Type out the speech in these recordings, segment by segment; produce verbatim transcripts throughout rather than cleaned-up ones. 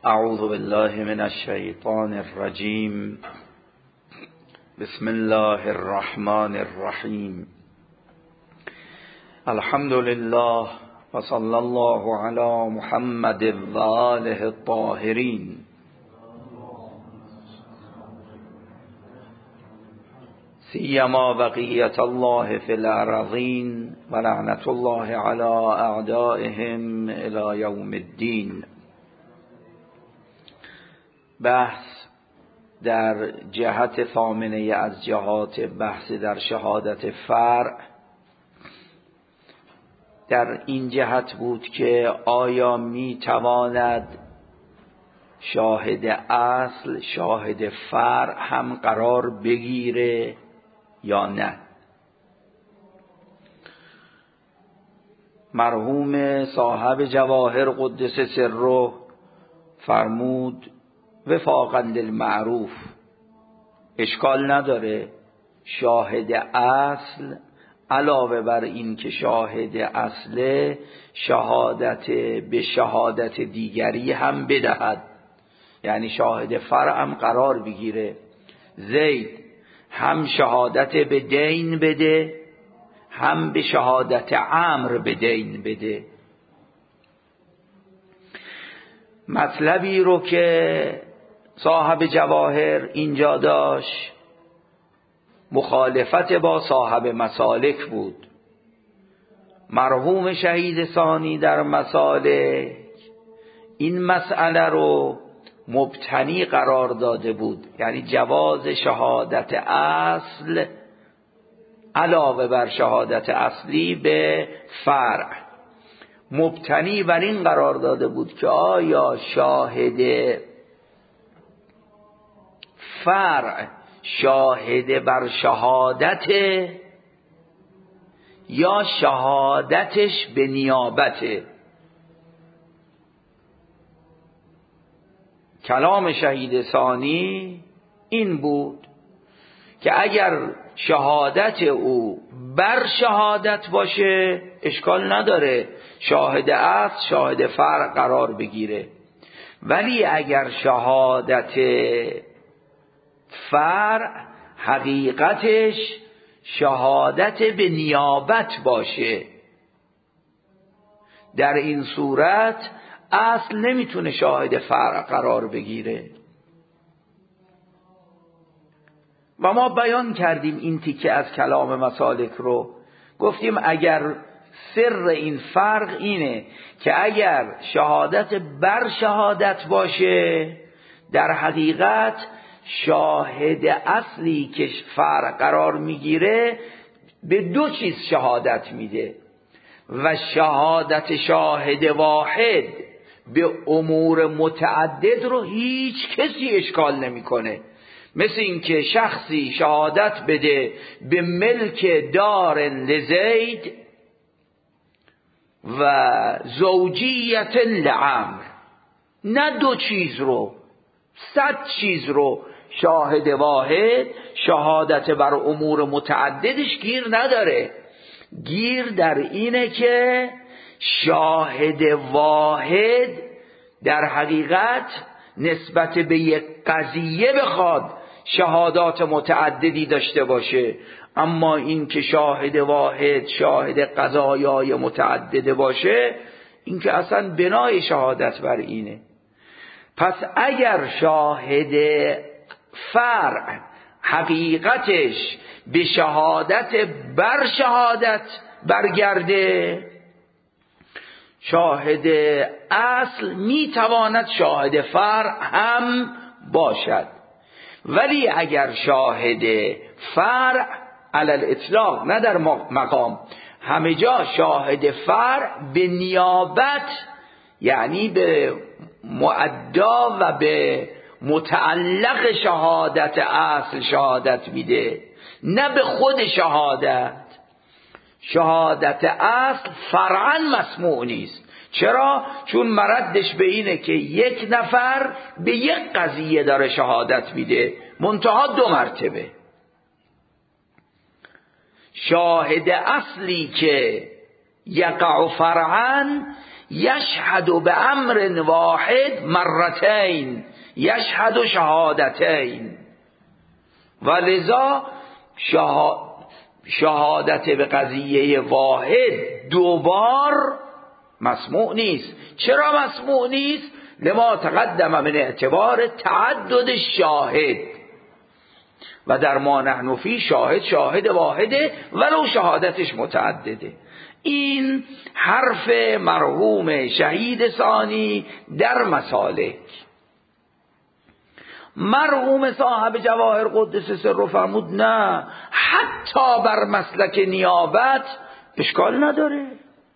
اعوذ بالله من الشیطان الرجیم. بسم الله الرحمن الرحیم. الحمد لله و صلی الله علی محمد و آله الطاهرین. سیما بقیت الله فی الارضین و لعنت الله علی اعدائهم الی یوم الدین. بحث در جهت ثامنه از جهات بحث در شهادت فرع در این جهت بود که آیا می تواند شاهد اصل شاهد فرع هم قرار بگیره یا نه. مرحوم صاحب جواهر قدس سره فرمود وفاقا للمعروف، اشکال نداره شاهد اصل علاوه بر این که شاهد اصله شهادت به شهادت دیگری هم بدهد، یعنی شاهد فرع هم قرار بگیره. زید هم شهادت به دین بده هم به شهادت عمرو به دین بده. مطلبی رو که صاحب جواهر اینجا داشت مخالفت با صاحب مسالک بود. مرحوم شهید ثانی در مسالک این مسئله رو مبتنی قرار داده بود، یعنی جواز شهادت اصل علاوه بر شهادت اصلی به فرع مبتنی بر این قرار داده بود که آیا شاهد فرع شاهد بر شهادت یا شهادتش به نیابته. کلام شهید ثانی این بود که اگر شهادت او بر شهادت باشه اشکال نداره شاهد اصل شاهد فرع قرار بگیره، ولی اگر شهادت فرع حقیقتش شهادت به نیابت باشه در این صورت اصل نمیتونه شاهد فرع قرار بگیره. و ما بیان کردیم این تیکه از کلام مسالک رو، گفتیم اگر سر این فرق اینه که اگر شهادت بر شهادت باشه در حقیقت شاهد اصلی که فرع قرار میگیره به دو چیز شهادت میده و شهادت شاهد واحد به امور متعدد رو هیچ کسی اشکال نمیکنه. مثل اینکه شخصی شهادت بده به ملک دار لزید و زوجیت لعمر، نه دو چیز رو صد چیز رو شاهد واحد شهادت بر امور متعددش گیر نداره. گیر در اینه که شاهد واحد در حقیقت نسبت به یک قضیه بخواد شهادات متعددی داشته باشه، اما این که شاهد واحد شاهد قضایای متعدده باشه این که اصلا بنای شهادت بر اینه. پس اگر شاهد فرع حقیقتش به شهادت بر شهادت برگرده شاهد اصل میتواند شاهد فرع هم باشد، ولی اگر شاهد فرع علی الاطلاق نه در مقام همه جا شاهد فرع به نیابت یعنی به مؤدا و به متعلق شهادت اصل شهادت میده نه به خود شهادت. شهادت اصل فرعا مسموع نیست. چرا؟ چون مردش به اینه که یک نفر به یک قضیه داره شهادت میده منتها دو مرتبه. شاهد اصلی که یقع فرعا یشهد به امر واحد مرتین، یشهد شهادتین، و لذا شهادت به قضیه واحد دوبار مسموع نیست. چرا مسموع نیست؟ لما تقدم من اعتبار تعدد شاهد، و در ما نحن فی شاهد شاهد واحده ولو شهادتش متعدده. این حرف مرحوم شهید ثانی در مسالک. مرحوم صاحب جواهر قدس سر فرمود نه، حتی بر مسلک نیابت اشکال نداره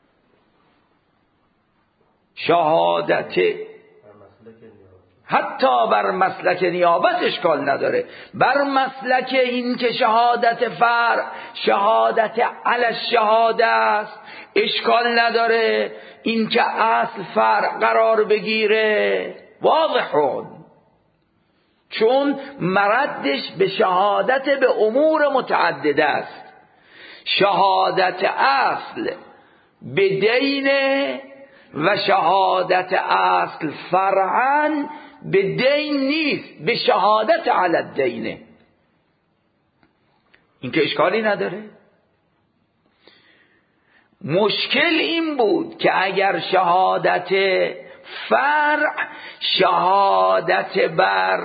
شهادت، حتی بر مسلک نیابت اشکال نداره. بر مسلک این که شهادت فرع شهادت علی الشهاده است اشکال نداره، این که اصل فرع قرار بگیره واضحون، چون مردش به شهادت به امور متعدده است. شهادت اصل به دین و شهادت اصل فرعاً به دین نیست، به شهادت علی الدینه. این که اشکالی نداره. مشکل این بود که اگر شهادت فرع شهادت بر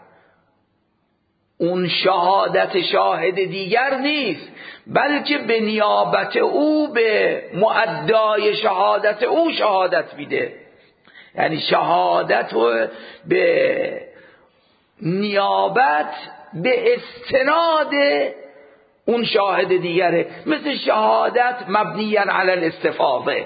اون شهادت شاهد دیگر نیست، بلکه به نیابت او به مؤدای شهادت او شهادت میده، یعنی شهادت و به نیابت به استناد اون شاهد دیگره، مثل شهادت مبنیاً علی الاستفاضه،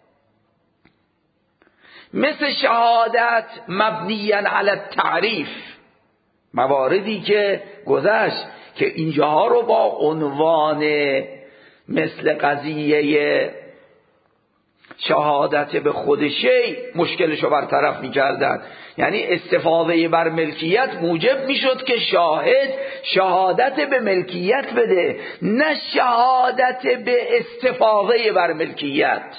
مثل شهادت مبنیاً علی التعریف. مواردی که گذشت که اینجاها رو با عنوان مثل قضیه شهادت به خود شی مشکلشو برطرف می‌کردن، یعنی استفاده بر ملکیت موجب میشد که شاهد شهادت به ملکیت بده، نه شهادت به استفاده بر ملکیت.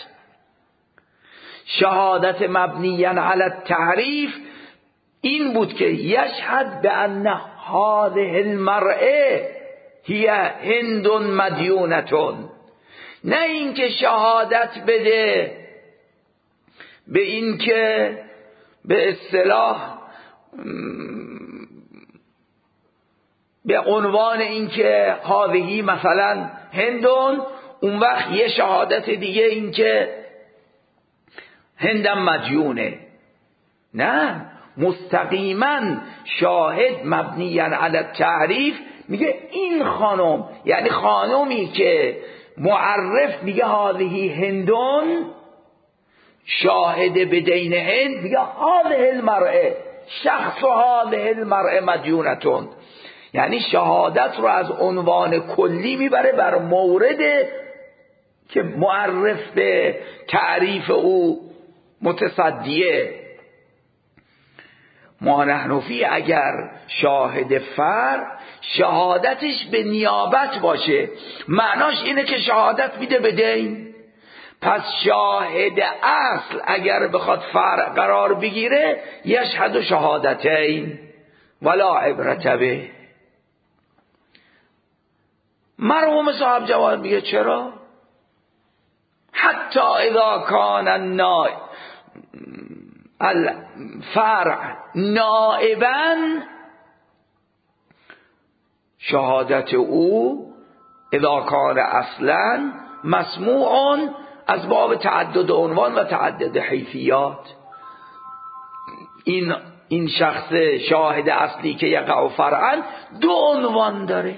شهادت مبنیاً علی التعریف این بود که یشهد بأن هذه المرأة هی هند مدیونتون، نه اینکه شهادت بده به اینکه به اصطلاح به عنوان اینکه هذه مثلا هندون، اون وقت یه شهادت دیگه اینکه هندم مدیونه. نه، مستقیما شاهد مبنیاً علی التعریف میگه این خانم، یعنی خانمی که معرف میگه هذه هندون، شاهد به دین هند میگه هذه المرأة شخص هذه المرأة مدیونتون، یعنی شهادت رو از عنوان کلی میبره بر مورد که معرف به تعریف او متصدیه. ما نحن فی اگر شاهد فرع شهادتش به نیابت باشه، معناش اینه که شهادت میده به دین. پس شاهد اصل اگر بخواد فرع قرار بگیره یشهد شهادتین ولا عبرت به. مرحوم صاحب جواب میگه چرا؟ حتی اذا کان النائب الفرع نائبا، شهادت او اذا کان اصلا مسموع از باب تعدد عنوان و تعدد حیثیات. این این شخص شاهد اصلی که یقع فرعا دو عنوان داره.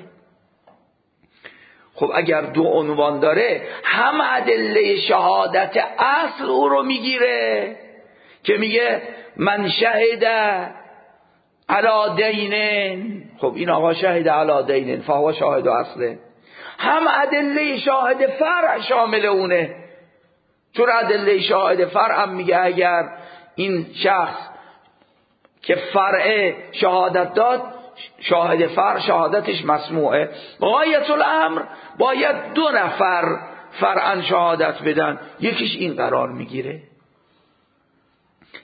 خب اگر دو عنوان داره، هم ادله شهادت اصل او رو میگیره که میگه من شهد علی دینن، خب این آقا شهد علی دینن فهو شاهد اصله، هم ادله شاهد فرع شامل اونه، چون ادله شاهد فرع هم میگه اگر این شخص که فرع شهادت داد، شاهد فرع شهادتش مسموعه. غایت الامر باید دو نفر فرعا شهادت بدن، یکیش این قرار میگیره.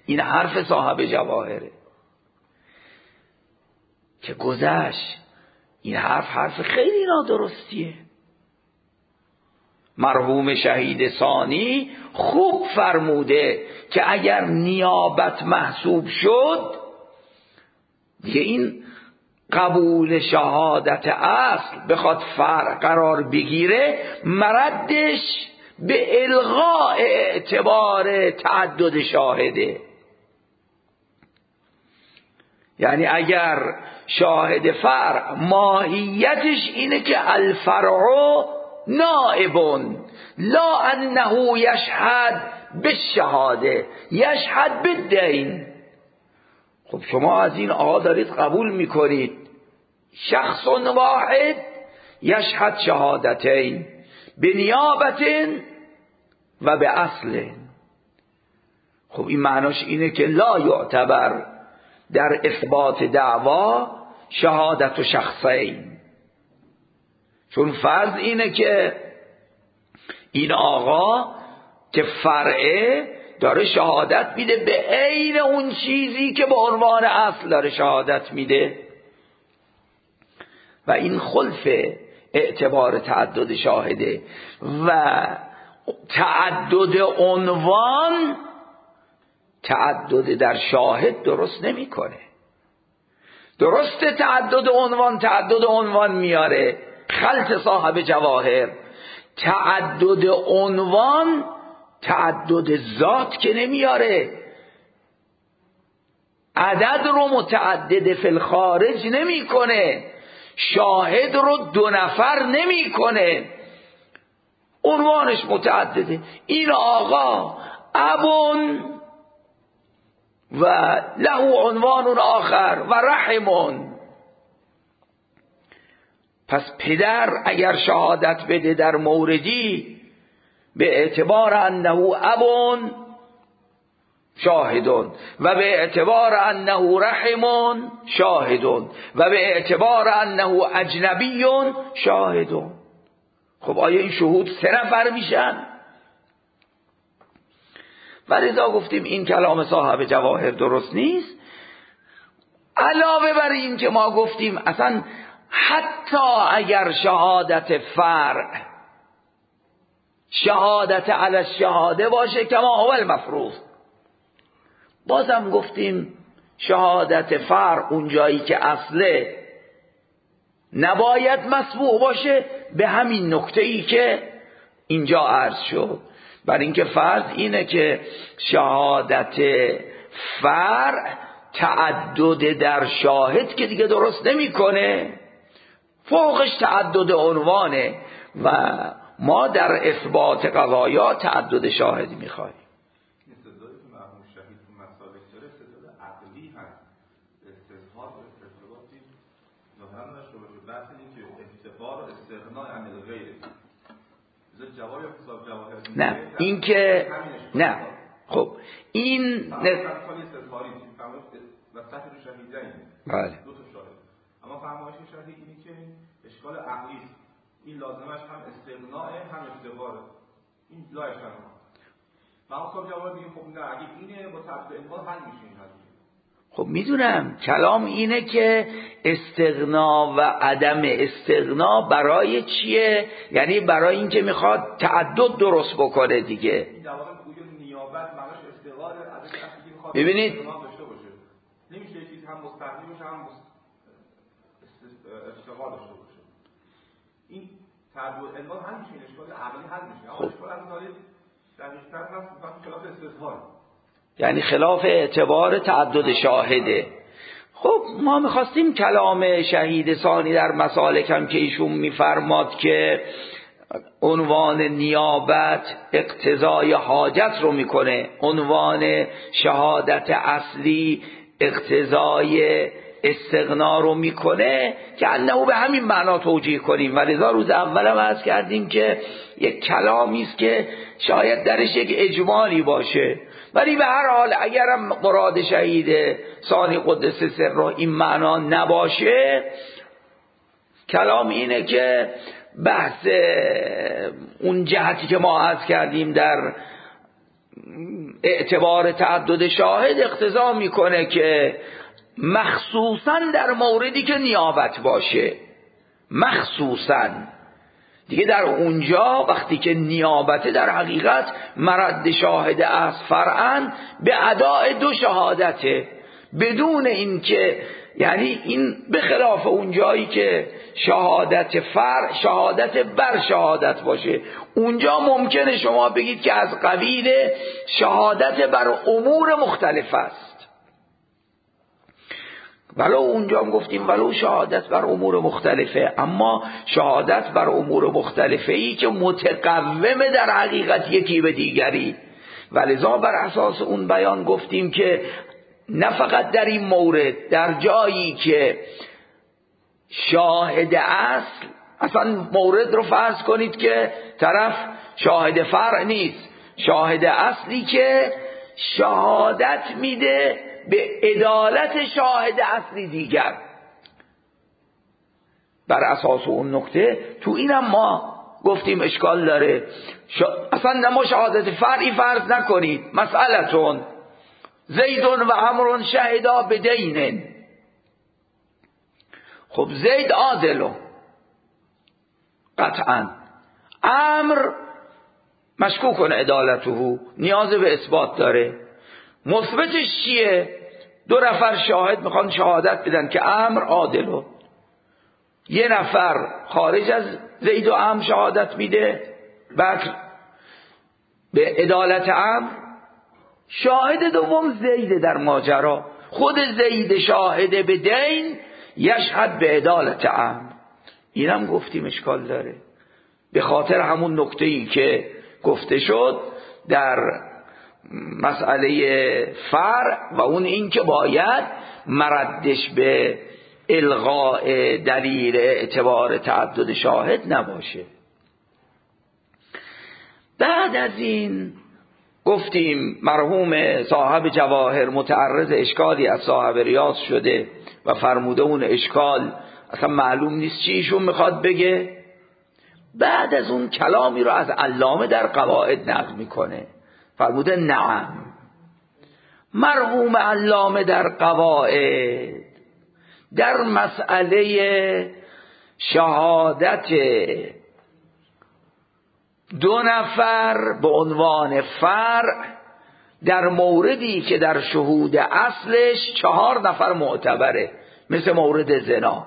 این حرف صاحب جواهره که گذشت. این حرف حرف خیلی نادرستیه. مرحوم شهید ثانی خوب فرموده که اگر نیابت محسوب شد دیگه این قبول شهادت اصل بخواد فرع قرار بگیره، مردش به الغاء اعتبار تعدد شاهده. یعنی اگر شاهد فرع ماهیتش اینه که الفرع نائبون لا انه یشهد بالشهاده یشهد بالدین. خب شما از این آقا دارید قبول میکنید شخص واحد یشهد شهادتین به نیابت و به اصل. خب این معناش اینه که لا یعتبر در اثبات دعوا شهادت و شخصین، چون فرض اینه که این آقا که فرعه داره شهادت میده به عین اون چیزی که به عنوان اصل داره شهادت میده و این خلف اعتبار تعدد شاهده. و تعدد عنوان تعدد در شاهد درست نمیکنه. درسته تعدد عنوان تعدد عنوان میاره، خلط صاحب جواهر. تعدد عنوان تعدد ذات که نمیاره، عدد رو متعدد فی الخارج نمیکنه، شاهد رو دو نفر نمیکنه، عنوانش متعدده. این آقا ابون و له عنوان آخر و رحمون. پس پدر اگر شهادت بده در موردی به اعتبار انه ابون شاهدون و به اعتبار انه رحمون شاهدون و به اعتبار انه اجنبیون شاهدون. خب آیا این شهود سه نفر میشن؟ ولذا گفتیم این کلام صاحب جواهر درست نیست. علاوه بر این که ما گفتیم اصلا حتی اگر شهادت فرع شهادت علی الشهاده باشه کما هو المفروض، بازم گفتیم شهادت فرع اون جایی که اصله نباید مسبوق باشه به همین نکته ای که اینجا عرض شد. برای اینکه فرض اینه که شهادت فرع تعدد در شاهد که دیگه درست نمیکنه، فوقش تعدد عنوانه و ما در اثبات قضایا تعدد شاهد میخوایم. استدلالی که مرحوم شهید تو مسالک داره استدلال عقلی هست، استظهار و ارتباطی ظاهرا داشته باشه. بحث این که اعتبار و استغنا عن الغیر جواب حساب جواهر نه این که نه. خب این مثال استظهاری فرمایش و صحیح رو شهیدین بله دو تا شاهد، اما فرمایش شهید اینه که اشکال عقلی است، این لازمش هم استغناء هم اعتباره، این لا اشتغنا. ما حساب جواهر میگه خب نه اگه اینه با تعدد عنوان حل میشه این قضیه. خب میدونم کلام اینه که استغنا و عدم استغنا برای چیه؟ یعنی برای اینکه میخواد تعدد درست بکنه دیگه. این در واقع گویا نیابت معناش استقرار از اینکه میخواد ببینید داشته باشه، نمیشه چیزی هم مستقیم باشه هم استقرار داشته باشه. این تعدد عنوان حل میشه، این اشکال عقلی حل میشه، اما اشکال عقلی دقیق‌تر هست وقتی خلاف استظهار، یعنی خلاف اعتبار تعدد شاهده. خب ما میخواستیم کلام شهید ثانی در مسالک هم که ایشون میفرماد که عنوان نیابت اقتضای حاجت رو میکنه، عنوان شهادت اصلی اقتضای استغنا رو میکنه که انه به همین معنا توجیه کنیم. ولذا روز اولم عرض کردیم که یک کلامی است که شاید درش یک اجمالی باشه، ولی به هر حال اگرم مراد شهید ثانی قدس سره این معنا نباشه، کلام اینه که بحث اون جهتی که ما عرض کردیم در اعتبار تعدد شاهد اقتضا میکنه که مخصوصا در موردی که نیابت باشه، مخصوصا دیگه در اونجا وقتی که نیابته در حقیقت مرد شاهد از فرعن به اداء دو شهادته، بدون اینکه یعنی این به خلاف اون جایی که شهادت فرع شهادت بر شهادت باشه، اونجا ممکنه شما بگید که از قبیل شهادت بر امور مختلف است، ولو اونجا هم گفتیم ولو شهادت بر امور مختلفه، اما شهادت بر امور مختلفه ای که متقومه در حقیقت یکی به دیگری، ولذا بر اساس اون بیان گفتیم که نه فقط در این مورد، در جایی که شاهد اصل، اصلا مورد رو فرض کنید که طرف شاهد فرع نیست، شاهد اصلی که شهادت میده به عدالت شاهد اصلی دیگر، بر اساس اون نکته تو اینم ما گفتیم اشکال داره. شا... اصلا نما شهادت فرعی فرض نکنید، مسئلتون زیدون و عمرون شهدا بدینن، خب زید عادلو قطعا، عمر مشکوکن عدالته نیاز به اثبات داره، مثبتش چیه؟ دو نفر شاهد میخوان شهادت بدن که عمر عادلو، یه نفر خارج از زید و عمر شهادت میده، بکر به عدالت عمر، شاهد دوم زید در ماجرا، خود زید شاهد به دین یشهد به عدالت عمر، اینم گفتیم اشکال داره، به خاطر همون نکته‌ای که گفته شد در مسئله فرع و اون این که باید مردش به الغاء دلیل اعتبار تعدد شاهد نباشه. بعد از این گفتیم مرحوم صاحب جواهر متعرض اشکالی از صاحب ریاض شده و فرموده اون اشکال اصلا معلوم نیست چی ایشون میخواد بگه. بعد از اون کلامی رو از علامه در قواعد نقل میکنه، فرموده نعم مرحوم علامه در قواعد در مسئله شهادت دو نفر به عنوان فرع در موردی که در شهود اصلش چهار نفر معتبره، مثل مورد زنا،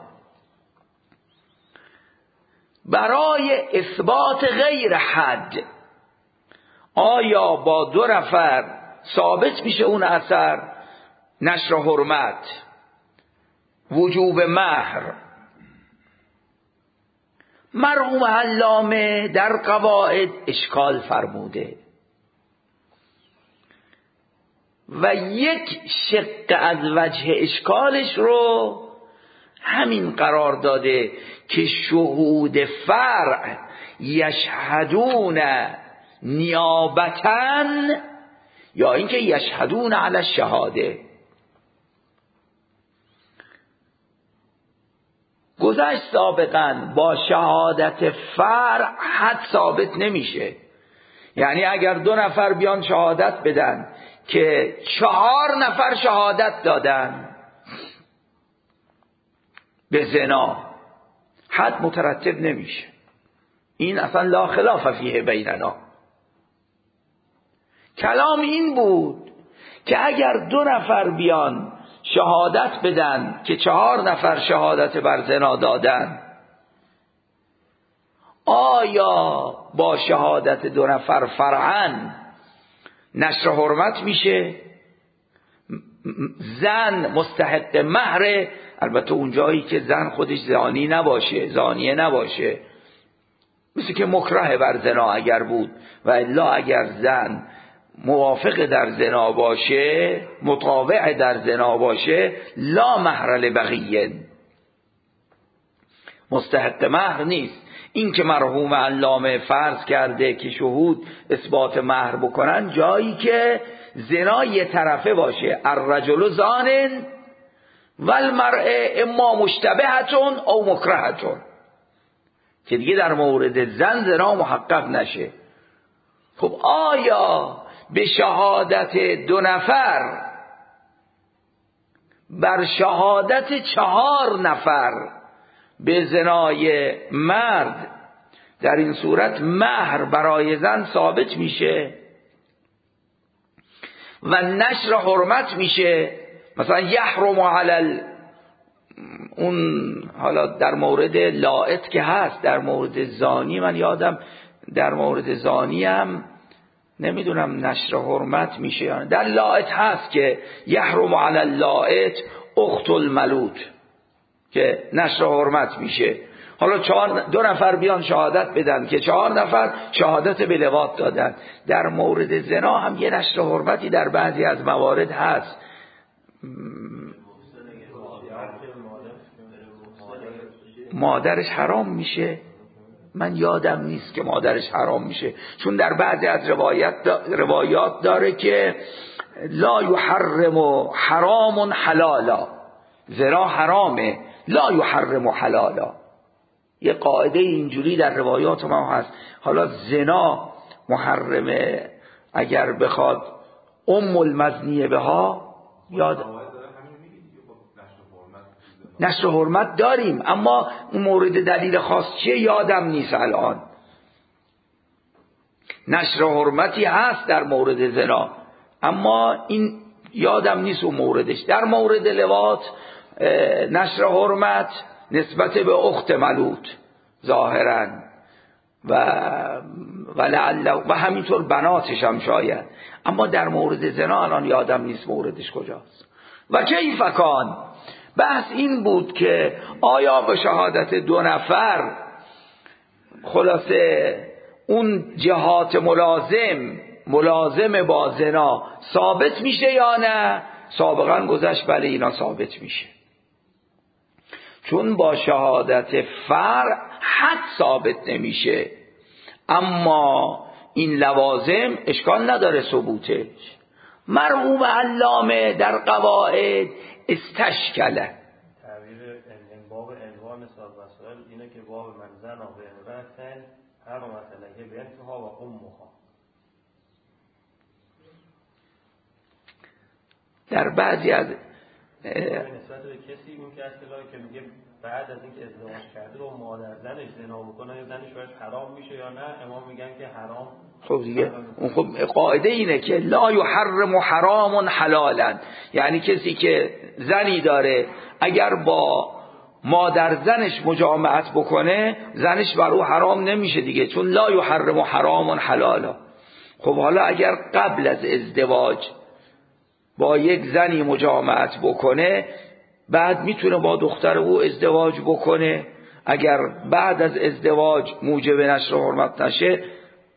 برای اثبات غیر حد آیا با دو نفر ثابت میشه اون اثر نشر حرمت، وجوب مهر؟ مرحوم علامه در قواعد اشکال فرموده و یک شق از وجه اشکالش رو همین قرار داده که شهود فرع یشهدون نیابتن یا اینکه یشهدون علی الشهاده. گذشت سابقا با شهادت فرع حد ثابت نمیشه، یعنی اگر دو نفر بیان شهادت بدن که چهار نفر شهادت دادن به زنا، حد مترتب نمیشه، این اصلا لا خلاف فیه بیننا. کلام این بود که اگر دو نفر بیان شهادت بدن که چهار نفر شهادت بر زنا دادن، آیا با شهادت دو نفر فرعاً نشر حرمت میشه؟ زن مستحق مهر، البته اون جایی که زن خودش زانی نباشه، زانیه نباشه، مثل که مکره بر زنا اگر بود، و الا اگر زن موافق در زنا باشه، مطاوع در زنا باشه، لا مهر لبغیه، مستحق مهر نیست. این که مرحوم علامه فرض کرده که شهود اثبات مهر بکنن جایی که زنا یه طرفه باشه، الرجل زانن والمرء اما مشتبهتون او مکرهتون، که دیگه در مورد زن زنا محقق نشه. خب آیا به شهادت دو نفر بر شهادت چهار نفر به زنای مرد، در این صورت مهر برای زن ثابت میشه و نشر حرمت میشه. مثلا یحرم علی اون، حالا در مورد لائط که هست، در مورد زانی من یادم در مورد زانی هم نمیدونم نشر حرمت میشه یا نه. در لائط هست که یحرم علی اللائط اخت الملوط که نشر حرمت میشه. حالا چهار دو نفر بیان شهادت بدن که چهار نفر شهادت به لواط دادن. در مورد زنا هم یه نشر حرمتی در بعضی از موارد هست. مادرش حرام میشه، من یادم نیست که مادرش حرام میشه، چون در بعضی از روایت روایات داره که لا یحرم حرام حلالا، زنا حرامه، لا یحرم حلالا. یه قاعده اینجوری در روایات ما هست. حالا زنا محرمه اگر بخواد ام المزنیه بها، یاد نشر حرمت داریم، اما اون مورد دلیل خاص چیه یادم نیست الان. نشر حرمتی هست در مورد زنا، اما این یادم نیست اون موردش. در مورد لواط نشر حرمت نسبت به اخت ملوط ظاهرا و ولعل و همینطور بناتش هم شاید، اما در مورد زنا الان یادم نیست موردش کجاست. و کیف کان، بحث این بود که آیا به شهادت دو نفر خلاصه اون جهات ملازم ملازم با زنا ثابت میشه یا نه؟ سابقا گذشت بله اینا ثابت میشه، چون با شهادت فرع حد ثابت نمیشه، اما این لوازم اشکال نداره ثبوتش. مرحوم علامه در قواعد استشکله تعبیر باب انواع مثال مسائل اینه که باب من زن و به امرأتن هر مسئله بنتها و امها. در بعضی از نسبت به کسی اون که اصطلاحی که میگه بعد از اینکه ازدواج کرده و مادر زنش زنا بکنه یا زنش براش حرام میشه یا نه، امام میگن که حرام. خب دیگه اون خب قاعده اینه که لا یحرم حرام حلالا، یعنی کسی که زنی داره اگر با مادر زنش مجامعت بکنه زنش بر او حرام نمیشه دیگه، چون لا یحرم حرام حلالا. خب حالا اگر قبل از ازدواج با یک زنی مجامعت بکنه، بعد میتونه با دختر او ازدواج بکنه. اگر بعد از ازدواج موجب نشر حرمت نشه،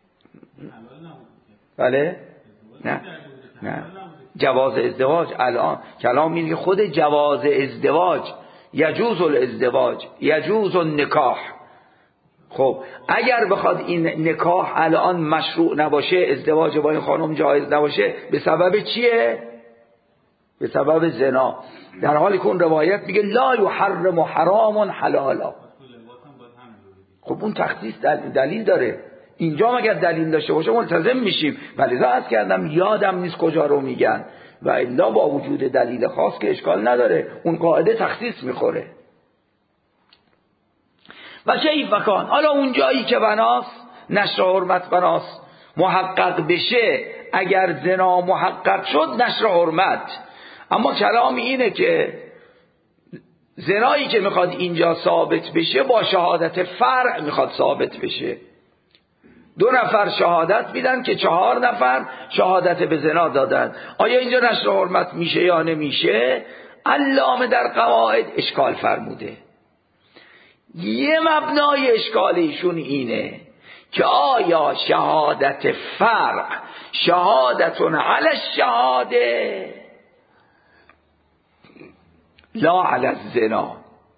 بله نه نه جواز ازدواج الان کلام میگه خود جواز ازدواج، یجوز الازدواج یجوز النکاح. خب اگر بخواد این نکاح الان مشروع نباشه، ازدواج با این خانم جایز نباشه، به سبب چیه؟ به سبب زنا، در حالی که اون روایت میگه لا یحرم حرام حلالا. خب اون تخصیص دلیل داره، اینجا مگر دلیل داشته باشه ملتزم میشیم، ولی از کردم یادم نیست کجا رو میگن، و الا با وجود دلیل خاص که اشکال نداره، اون قاعده تخصیص میخوره. و کیف کان، حالا اون جایی که بناس نشر حرمت بناس محقق بشه، اگر زنا محقق شد نشر حرمت. اما کلام اینه که زنایی که میخواد اینجا ثابت بشه با شهادت فرع میخواد ثابت بشه. دو نفر شهادت میدن که چهار نفر شهادت به زنا دادن، آیا اینجا نشر حرمت میشه یا نمیشه؟ علامه در قواعد اشکال فرموده. یه مبنای اشکالیشون اینه که آیا شهادت فرع شهادتون علی الشهاده لا علی الزنا،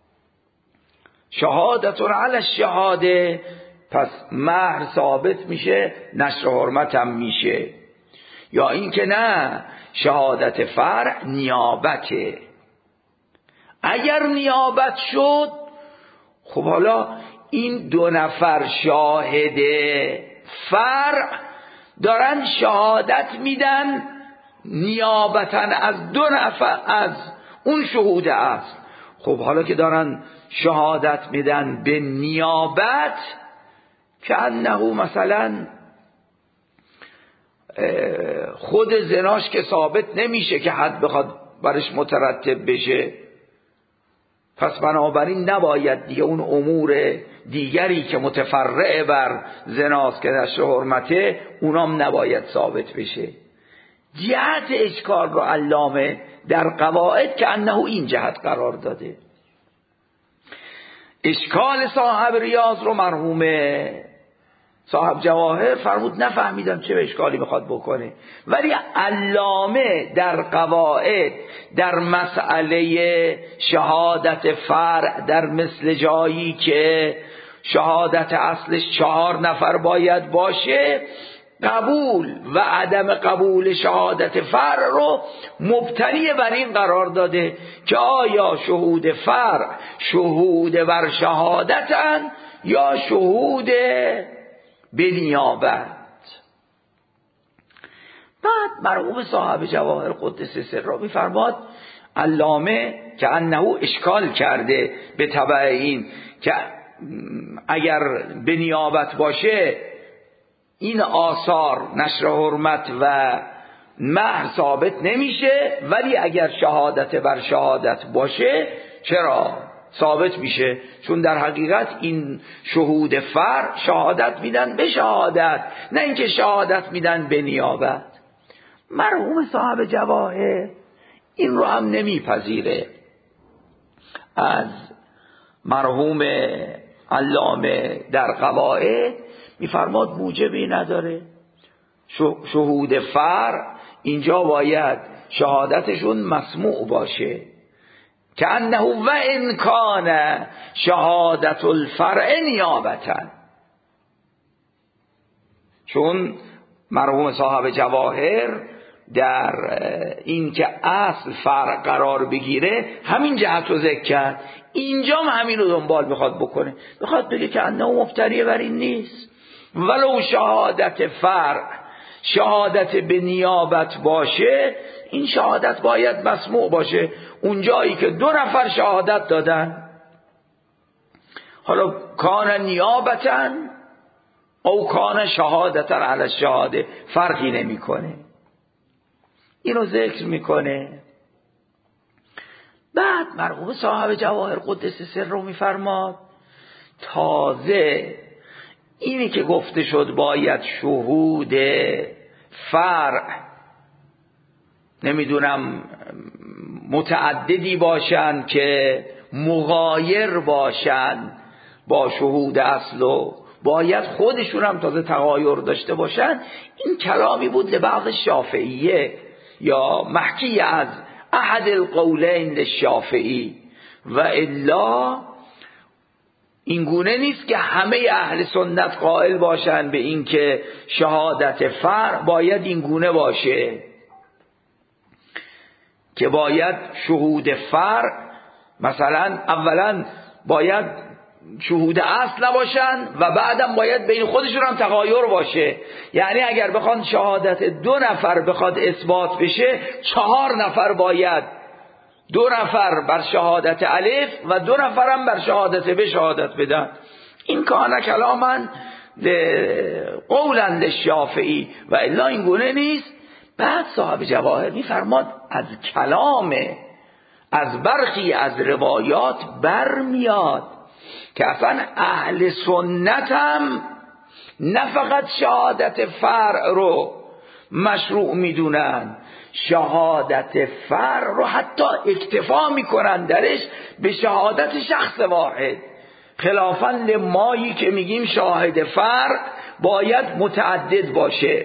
شهادتون علی الشهاده پس مهر ثابت میشه، نشر حرمت هم میشه، یا اینکه نه شهادت فرع نیابته. اگر نیابت شد، خب حالا این دو نفر شاهد فرع دارن شهادت میدن نیابتا از دو نفر از اون شهود اصل. خب حالا که دارن شهادت میدن به نیابت، که انه مثلا خود زناش که ثابت نمیشه که حد بخواد برش مترتب بشه، پس بنابراین نباید دیگه اون امور دیگری که متفرع بر زناست که نشر حرمته اونام نباید ثابت بشه. جهت اشکال رو علامه در قواعد که انه این جهت قرار داده. اشکال صاحب ریاض رو مرحوم صاحب جواهر فرمود نفهمیدم چه اشکالی میخواد بکنه، ولی علامه در قواعد در مسئله شهادت فرع در مثل جایی که شهادت اصلش چهار نفر باید باشه، قبول و عدم قبول شهادت فرع رو مبتنی بر این قرار داده که آیا شهود فرع شهود بر شهادتن یا شهود به نیابت. بعد مرحوم صاحب جواهر قدس سره میفرماد علامه که انه اشکال کرده به تبع این که اگر به نیابت باشه این آثار نشر حرمت و مهر ثابت نمیشه، ولی اگر شهادت بر شهادت باشه چرا ثابت میشه؟ چون در حقیقت این شهود فرع شهادت میدن به شهادت، نه اینکه شهادت میدن به نیابت. مرحوم صاحب جواهر این رو هم نمیپذیره از مرحوم علامه در قواعد، میفرماد موجبی نداره. شهود فرع اینجا باید شهادتشون مسموع باشه، که انه و ان کان شهادت الفرع نیابتا. چون مرحوم صاحب جواهر در این که اصل فرع قرار بگیره همین جهت رو ذکر کرد، اینجا هم همین رو دنبال میخواد بکنه، میخواد بگه که انه مفتری بر این نیست، ولو شهادت فرع شهادت به نیابت باشه این شهادت باید مسموع باشه. اون جایی که دو نفر شهادت دادن، حالا کان نیابتن او کان شهادتن علی الشهاده فرقی نمیکنه، اینو ذکر میکنه. بعد مرحوم صاحب جواهر قدس سر رو میفرماد تازه اینی که گفته شد باید شهود فرع نمیدونم متعددی باشن که مغایر باشن با شهود اصل و باید خودشون هم تازه تغایر داشته باشن، این کلامی بود لبعض شافعیه یا محکی از احد القولین للشافعی، و الا این گونه نیست که همه اهل سنت قائل باشن به این که شهادت فرع باید این گونه باشه، که باید شهود فرع مثلا اولا باید شهود اصل نباشن و بعدم باید بین خودشون هم تغایر باشه. یعنی اگر بخوان شهادت دو نفر بخواد اثبات بشه، چهار نفر باید دو نفر بر شهادت الف و دو نفر هم بر شهادت به شهادت بدن. این کانه کلاما قولا للشافعی و الا این گونه نیست. بعد صاحب جواهر میفرماد از کلام از برخی از روایات برمیاد که اصلا اهل سنت هم نه فقط شهادت فرع رو مشروع میدونن، شهادت فرع رو حتی اکتفا میکنن درش به شهادت شخص واحد، خلافاً لمایی که میگیم شاهد فرع باید متعدد باشه.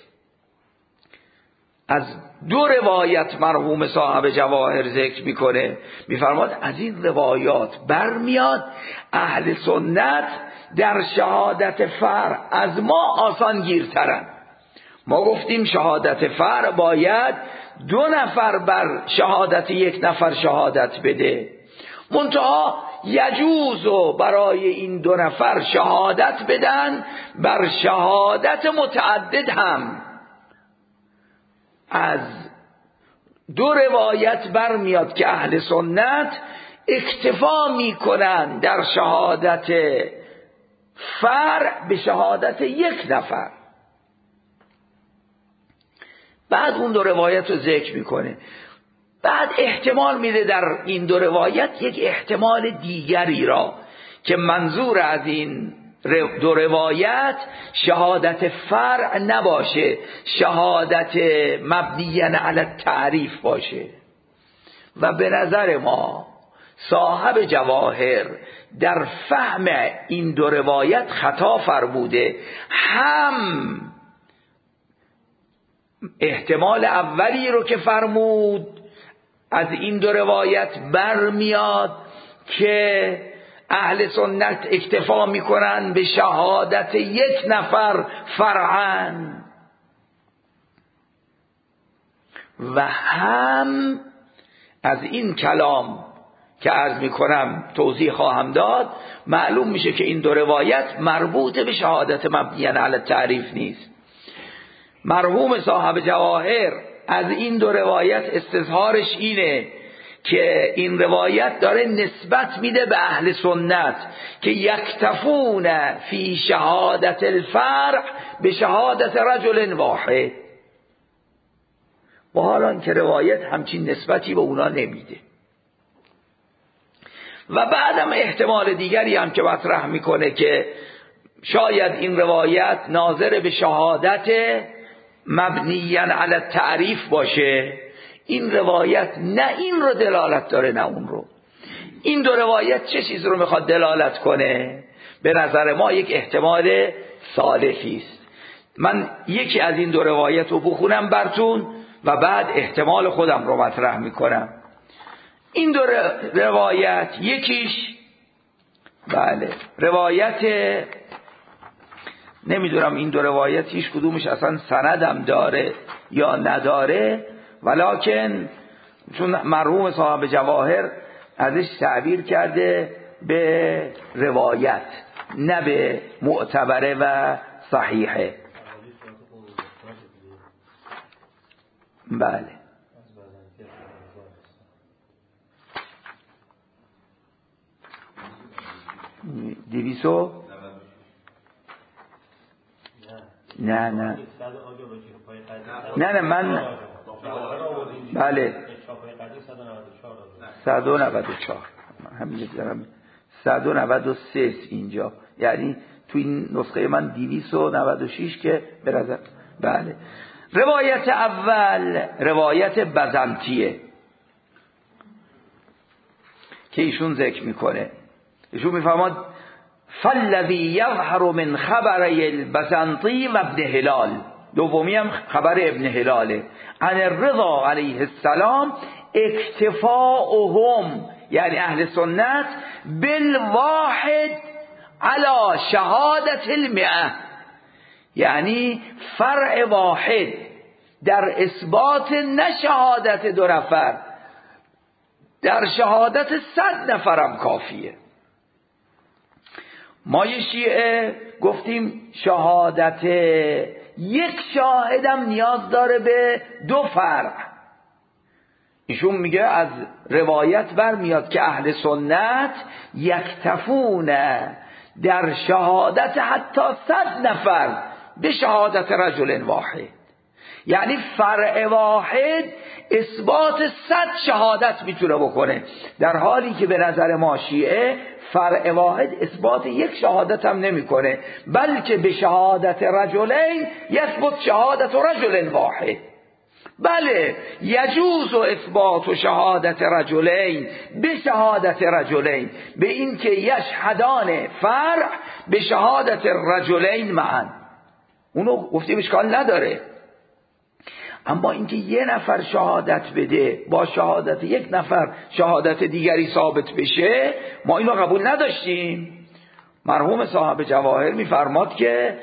از دو روایت مرحوم صاحب جواهر ذکر میکنه، میفرماد از این روایات برمیاد اهل سنت در شهادت فرع از ما آسان گیرترن. ما گفتیم شهادت فرع باید دو نفر بر شهادت یک نفر شهادت بده، منتها یجوز و برای این دو نفر شهادت بدن بر شهادت متعدد هم. از دو روایت برمیاد که اهل سنت اکتفا میکنن در شهادت فرع به شهادت یک نفر. بعد اون دو روایت رو ذکر میکنه، بعد احتمال میده در این دو روایت یک احتمال دیگری را که منظور از این دو روایت شهادت فرع نباشه، شهادت مبنیاً علی التعریف باشه. و به نظر ما صاحب جواهر در فهم این دو روایت خطا فرموده. هم احتمال اولی رو که فرمود از این دو روایت برمیاد که اهل سنت اکتفا میکنن به شهادت یک نفر فرعاً، و هم از این کلام که عرض میکنم توضیح خواهم داد معلوم میشه که این دو روایت مربوط به شهادت مبنی علی التعریف نیست. مرحوم صاحب جواهر از این دو روایت استظهارش اینه که این روایت داره نسبت میده به اهل سنت که یکتفون فی شهادت الفرع به شهادت رجل واحد، و حالا که روایت همچین نسبتی به اونا نمیده. و بعدم احتمال دیگری هم که مطرح میکنه که شاید این روایت ناظر به شهادت مبنیاً علی التعریف باشه. این روایت نه این رو دلالت داره نه اون رو. این دو روایت چه چیز رو میخواد دلالت کنه؟ به نظر ما یک احتمال ثالثی است. من یکی از این دو روایت رو بخونم براتون و بعد احتمال خودم رو مطرح میکنم. این دو روایت یکیش بله روایت، نمیدونم این دو روایت هیچ کدومش اصلا سندم داره یا نداره، ولکن چون مرحوم صاحب جواهر ازش تعبیر کرده به روایت نه به معتبره و صحیحه. بله دویسو نه نه نه نه من بله صد و نود و چهار همین دارم صد و نود و سه اینجا، یعنی تو این نسخه من دویست و نود و شش که برازم. بله روایت اول روایت بزنطیه که ایشون ذکر میکنه. ایشون میفرماد فالذی یظهر من خبری البزنطی و ابن هلال، دومی هم خبر ابن هلاله، عن الرضا علیه السلام اکتفاؤهم یعنی اهل سنت بالواحد علی شهادت المئة، یعنی فرع واحد در اثبات نه شهادت دو نفر، در شهادت صد نفرم کافیه. ما یه شیعه گفتیم شهادت یک شاهدم نیاز داره به دو فرع. ایشون میگه از روایت برمیاد که اهل سنت یکتفون در شهادت حتی صد نفر به شهادت رجل واحد، یعنی فرع واحد اثبات صد شهادت میتونه بکنه، در حالی که به نظر ما شیعه فرع واحد اثبات یک شهادت هم نمیکنه، بلکه به شهادت رجلین یثبت شهادت رجل واحد. بله یجوز و اثبات و شهادت رجلین به شهادت رجلین، به این که یشهدان فرع به شهادت رجلین معا، اونو گفتیم اشکال نداره. اما اینکه یه نفر شهادت بده با شهادت یک نفر شهادت دیگری ثابت بشه، ما اینو قبول نداشتیم. مرحوم صاحب جواهر میفرماد که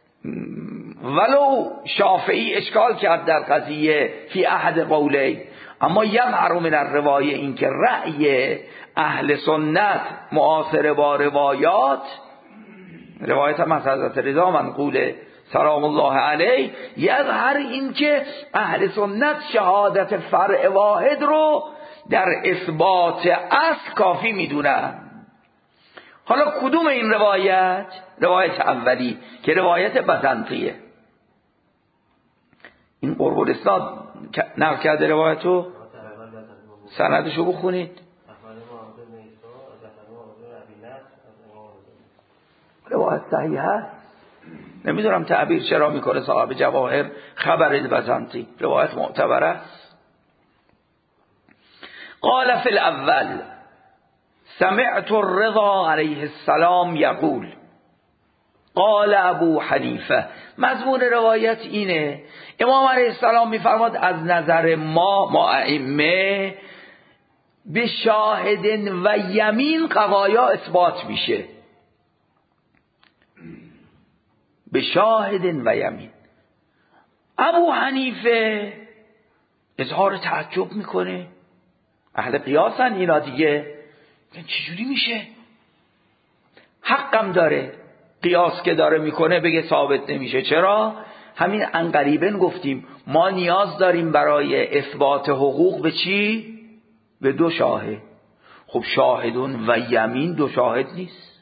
ولو شافعی اشکال کرد در قضیه فی احد قولی، اما یظهر من الروایه این که رأی اهل سنت معاصر با روایات، روایت هم از حضرت رضا منقوله سلام الله علیه، یظهر این که اهل سنت شهادت فرع واحد رو در اثبات اصل کافی میدونن. حالا کدوم این روایت؟ روایت اولی که روایت بزنطیه. این قرب الاسناد نقل کرده روایتو، سندشو بخونید. روایت صحیح هست. نمیدونم تعبیر چرا میکنه صاحب جواهر خبر البزنطی، روایت معتبر است. قال فی الاول سمعت الرضا علیه السلام یقول قال ابو حنیفه. مضمون روایت اینه امام علیه السلام میفرماد از نظر ما ما ائمه به شاهد و یمین قضایا اثبات میشه، به شاهد و یمین. ابو حنیفه اظهار تعجب میکنه، اهل قیاسن اینا دیگه، چجوری میشه؟ حقم داره، قیاس که داره میکنه بگه ثابت نمیشه. چرا؟ همین عنقریبن گفتیم ما نیاز داریم برای اثبات حقوق به چی؟ به دو شاهد. خب شاهدون و یمین دو شاهد نیست،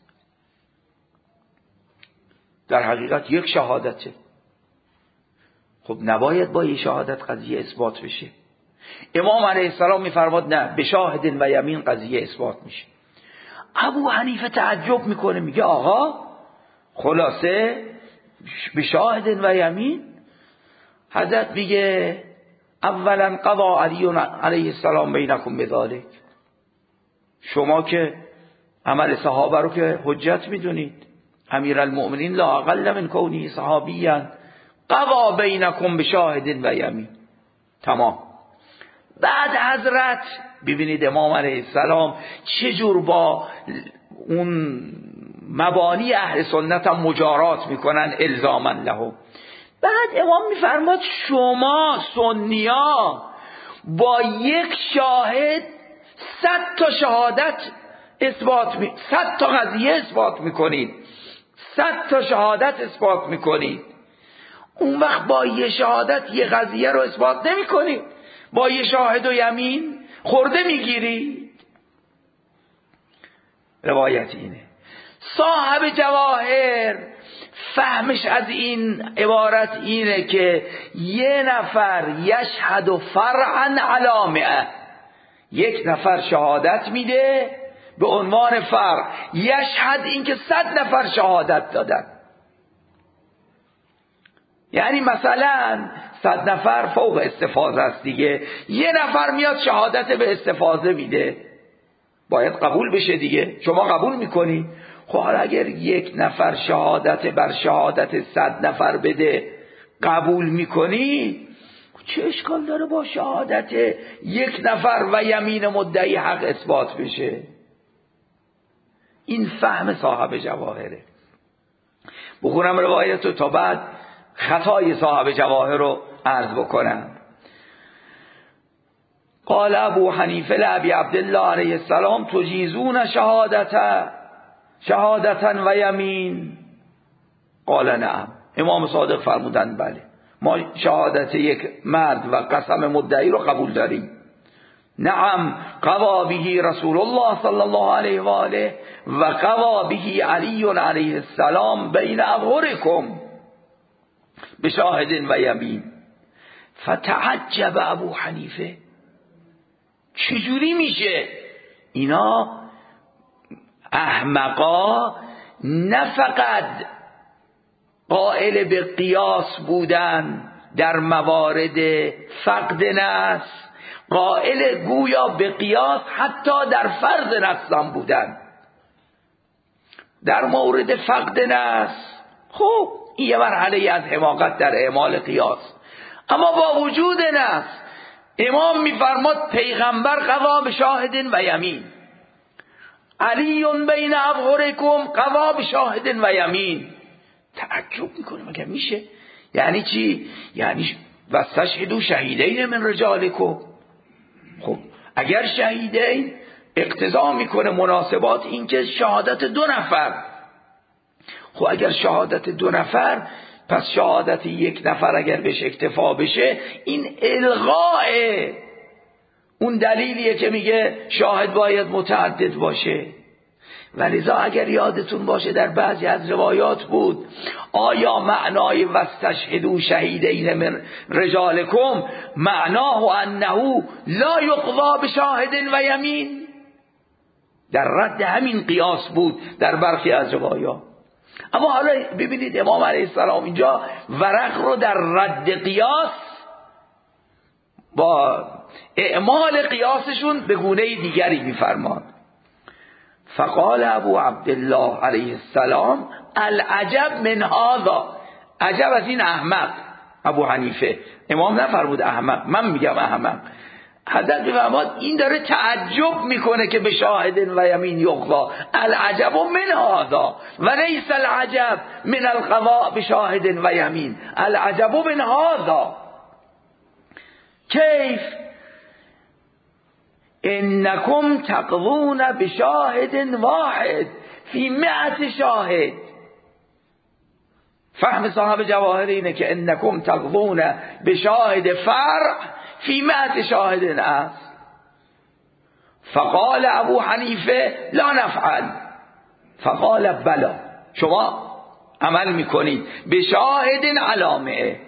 در حقیقت یک شهادته. خب نباید با یک شهادت قضیه اثبات بشه. امام علیه السلام میفرماد نه، به شاهد و یمین قضیه اثبات میشه. ابو حنیفه تعجب میکنه، میگه آقا خلاصه به شاهد و یمین؟ حضرت میگه اولا قضا علی علیه السلام بینکم بذالک، شما که عمل صحابه رو که حجت میدونید، امیر المؤمنین لا اقل من کونه صحابیا قضا بینکم به شاهد و یمین. تمام. بعد حضرت ببینید امام علیه السلام چجور با اون مبانی اهل سنت هم مجارات میکنن الزاما لهم. بعد امام میفرماد شما سنیا با یک شاهد صد تا شهادت اثبات می صد تا قضیه اثبات میکنید، صد تا شهادت اثبات میکنید. اون وقت با یه شهادت یه قضیه رو اثبات نمیکنید، با یه شاهد و یمین خورده میگیرید. روایت اینه. صاحب جواهر فهمش از این عبارت اینه که یه نفر یشهد فرعا علی مئة، یک نفر شهادت میده به عنوان فرع، یشهد این که صد نفر شهادت دادن. یعنی مثلا صد نفر فوق استفاضه است دیگه، یه نفر میاد شهادت به استفاضه میده، باید قبول بشه دیگه. شما قبول میکنی؟ خب حالا اگر یک نفر شهادت بر شهادت صد نفر بده قبول میکنی، چه اشکال داره با شهادت یک نفر و یمین مدعی حق اثبات بشه؟ این فهم صاحب جواهره. بخونم روایت رو تا بعد خطای صاحب جواهر رو عرض بکنم. قال ابو حنیفه لابی عبدالله علیه السلام تجیزون شهادتا شهادتا و یمین؟ قال نعم. امام صادق فرمودند بله، ما شهادت یک مرد و قسم مدعی رو قبول داریم. نعم قضا به رسول الله صلی الله علیه و آله و قضا به علی علیه السلام بین اظهرکم بشاهد و یمین. فتعجب ابو حنیفه، چجوری میشه؟ اینا احمقا نه فقط قائل به قیاس بودن در موارد فقد نص، قائل گویا به قیاس حتی در فرض نص بودن. در مورد فقد نص خب این یه مرحله از حماقت در اعمال قیاس، اما با وجود نص امام میفرماد پیغمبر قضا به شاهد و یمین، علی بین اظهرکم قضا به شاهد و یمین. تعجب میکنه، مگه میشه؟ یعنی چی؟ یعنی واستشهدوا شهیدین من رجالکم، خب اگر شهیدین اقتضا میکنه مناسبات این که شهادت دو نفر. خب اگر شهادت دو نفر، پس شهادت یک نفر اگر بهش اکتفا بشه، این الغاء اون دلیلیه که میگه شاهد باید متعدد باشه. ولذا اگر یادتون باشه در بعضی از روایات بود آیا معنای واستشهدوا شهیدین من رجالکم معناه انه لا یقضى بشاهد و یمین، در رد همین قیاس بود در برخی از روایات. اما حالا ببینید امام علیه السلام اینجا ورق رو در رد قیاس با اعمال قیاسشون به گونه دیگری میفرماد. فقال ابو عبدالله علیه السلام العجب من هذا، عجب از این احمق. ابو حنیفه، امام نفرمود احمق، من میگم احمق. حضرت بفرماد این داره تعجب میکنه که به شاهد و یمین یقضا، العجب من هذا و لیس العجب من القضاء بشاهد و یمین، العجب من هذا. کیف انکم تقضون بشاهد واحد فی مئة شاهد. فهم صاحب جواهر اینه که انکم تقضون بشاهد فرع فی مئة شاهد است. فقال ابو حنیفه لا نفعل، فقال بلا، شما عمل میکنید بشاهد علامه.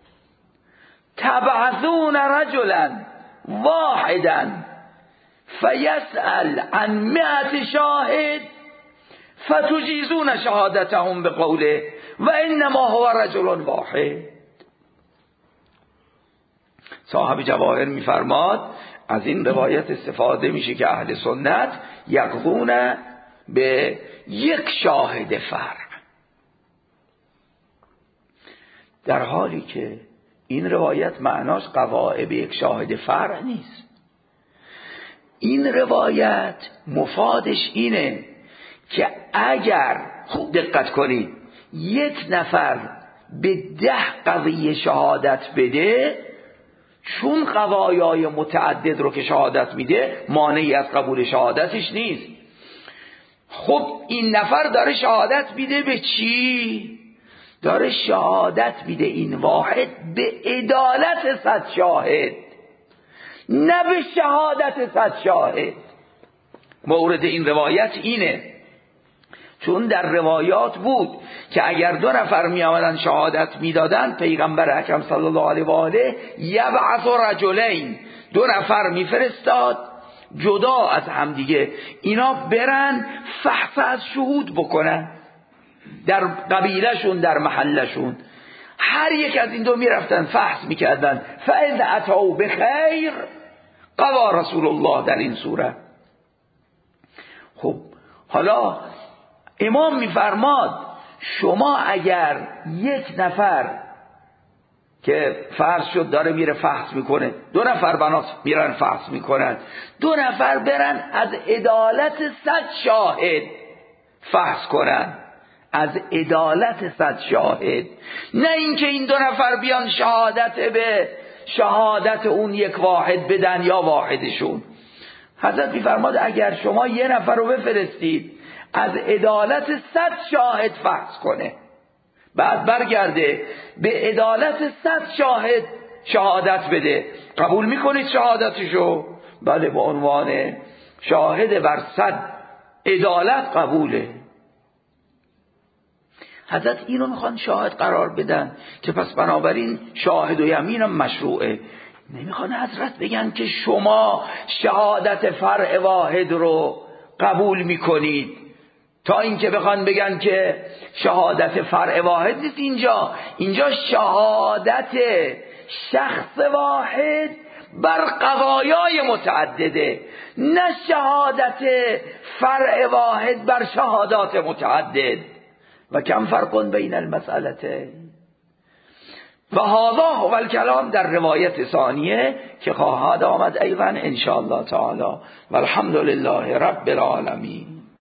تبعثون رجلا واحدا فیسأل عن مئة شاهد فتجیزون شهادتهم بقوله و انما هو رجل واحد. صاحب جواهر میفرماد از این روایت استفاده میشه که اهل سنت یقضون به یک شاهد فرع، در حالی که این روایت معناش قضاء به یک شاهد فرع نیست. این روایت مفادش اینه که اگر خوب دقت کنید یک نفر به ده قضیه شهادت بده، چون قضایای متعدد رو که شهادت میده مانعی از قبول شهادتش نیست. خب این نفر داره شهادت میده به چی؟ داره شهادت میده این واحد به عدالت صد شاهد، نه به شهادت صد شاهد. مورد این روایت اینه، چون در روایات بود که اگر دو نفر می آمدن شهادت میدادن، پیغمبر اکرم صلی الله علیه و آله یبعث رجلین، دو نفر میفرستاد جدا از هم دیگه، اینا برن فحص از شهود بکنن در قبیلهشون در محلشون. هر یک از این دو میرفتن فحص میکردن، فاذ اتوا بخیر قضا رسول الله در این صورت. خب حالا امام میفرماد شما اگر یک نفر که فرض شد داره میره فحص میکنه، دو نفر بنات میرن فحص میکنن، دو نفر برن از عدالت صد شاهد فحص کنن، از عدالت صد شاهد، نه اینکه این دو نفر بیان شهادت به شهادت اون یک واحد بدن یا واحدشون. حضرت میفرماد اگر شما یه نفر رو بفرستید از عدالت صد شاهد فحص کنه، بعد برگرده به عدالت صد شاهد شهادت بده، قبول میکنید شهادتشو؟ بله، به عنوان شاهد بر صد عدالت قبوله. حضرت اینو میخوان شاهد قرار بدن که پس بنابراین شاهد و یمینم مشروعه. نمیخوان حضرت بگن که شما شهادت فرع واحد رو قبول میکنید، تا اینکه بخوان بگن که شهادت فرع واحد نیست. اینجا اینجا شهادت شخص واحد بر قضایای متعدده، نه شهادت فرع واحد بر شهادات متعدد. و کم فرق بین المسئلتین. و هذا هو الکلام در روایت ثانیه که خواهد آمد ایضا ان شاء الله تعالی. والحمد لله رب العالمین.